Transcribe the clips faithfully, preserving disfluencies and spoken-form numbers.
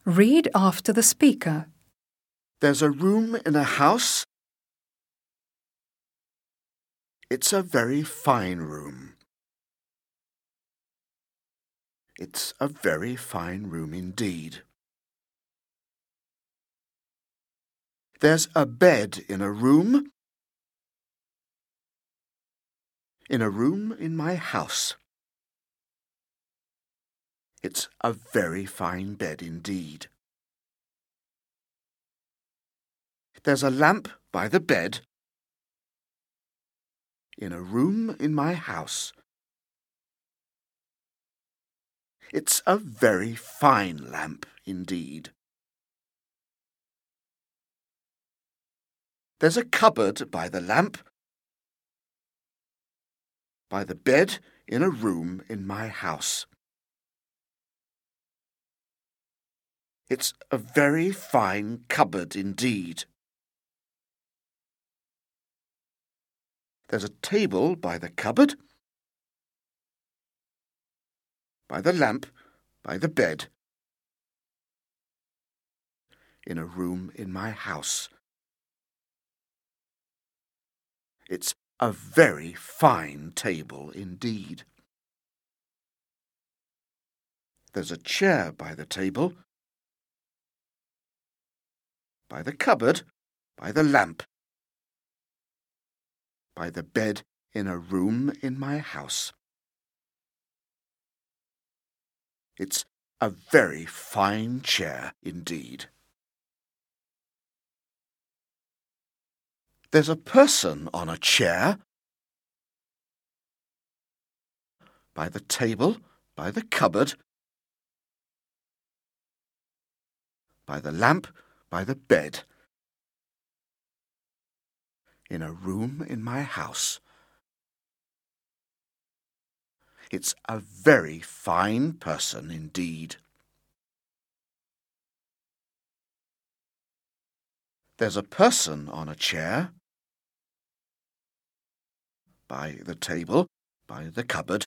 Read after the speaker. There's a room in a house. It's a very fine room. It's a very fine room indeed. There's a bed in a room. In a room in my house. It's a very fine bed indeed. There's a lamp by the bed. In a room in my house. It's a very fine lamp indeed. There's a cupboard by the lamp. By the bed in a room in my house. It's a very fine cupboard indeed. There's a table by the cupboard, by the lamp, by the bed, in a room in my house. It's a very fine table indeed. There's a chair by the table, by the cupboard, by the lamp, by the bed in a room in my house. It's a very fine chair indeed. There's a person on a chair, by the table, by the cupboard, by the lamp, by the bed, in a room in my house. It's a very fine person indeed. There's a person on a chair, by the table, by the cupboard,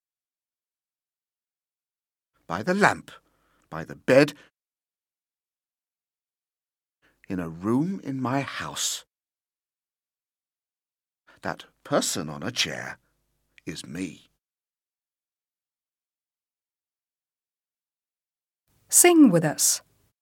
by the lamp, by the bed, in a room in my house. That person on a chair is me. Sing with us.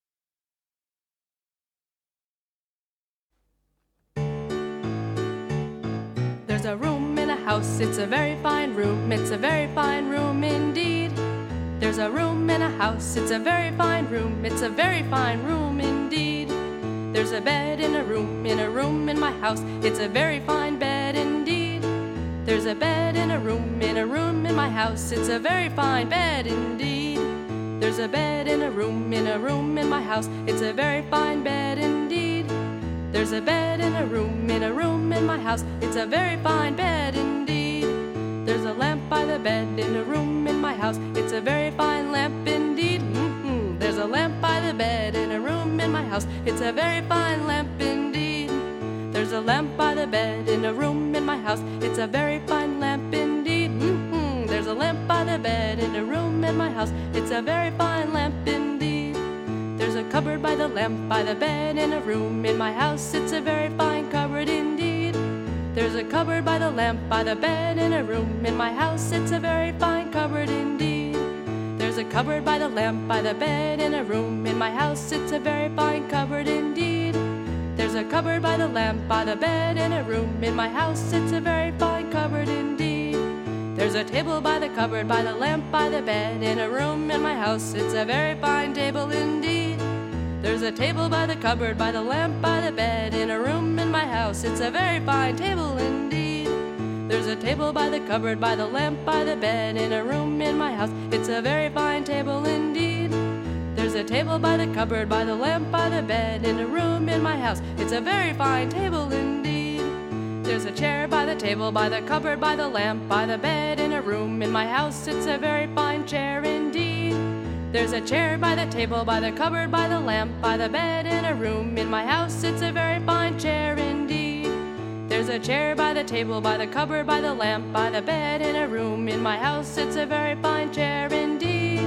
There's a room in a house, it's a very fine room, it's a very fine room indeed. There's a room in a house, it's a very fine room, it's a very fine room indeed. There's a bed in a room, in a room in my house, it's a very fine bed indeed. There's a bed in a room, in a room in my house, it's a very fine bed indeed. There's a bed in a room, in a room in my house, it's a very fine bed indeed. There's a bed in a room, in a room in my house, it's a very fine bed indeed. There's a lamp by the bed in a room in my house, it's a very fine lamp indeed. Mm-hmm. There's a lamp by the bed in a room in my house, it's a very fine lamp indeed. There's a lamp by the bed in a room in my house, it's a very fine lamp indeed. Mm-hmm. There's a lamp by the bed in a room in my house, it's a very fine lamp indeed. There's a cupboard by the lamp by the bed in a room in my house, it's a very fine cupboard indeed. There's a cupboard by the lamp by the bed in a room in my house, it's a very fine cupboard indeed. There's a cupboard by the lamp by the bed in a room in my house, it's a very fine cupboard indeed. There's a cupboard by the lamp by the bed in a room in my house, it's a very fine cupboard indeed. There's a table by the cupboard by the lamp by the bed in a room in my house, it's a very fine table indeed. There's a table by the cupboard by the lamp by the bed in a room in my house, it's a very fine table indeed. There's a table by the cupboard by the lamp by the bed in a room in my house, it's a very fine table indeed. There's a table by the cupboard by the lamp by the bed in a room in my house, it's a very fine table indeed. There's a chair by the table by the cupboard by the lamp by the bed in a room in my house, it's a very fine chair indeed. There's a chair by the table by the cupboard by the lamp by the bed in a room in my house, it's a very fine chair indeed. There's a chair by the table by the cupboard by the lamp by the bed in a room in my house, it's a very fine chair indeed.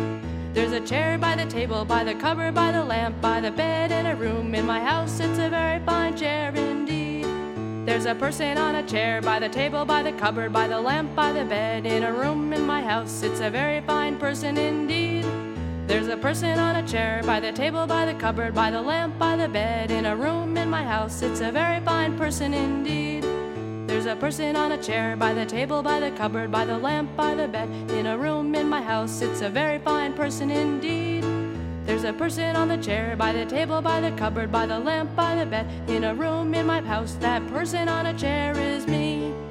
There's a chair by the table, by the cupboard, by the lamp, by the bed, in a room in my house. It's a very fine chair indeed. There's a person on a chair, by the table, by the cupboard, by the lamp, by the bed, in a room in my house. It's a very fine person indeed. There's a person on a chair, by the table, by the cupboard, by the lamp, by the bed, in a room in my house. It's a very fine person indeed. There's a person on a chair, by the table, by the cupboard, by the lamp, by the bed, in a room in my house. It's a very fine person indeed. There's a person on the chair, by the table, by the cupboard, by the lamp, by the bed, in a room in my house. That person on a chair is me.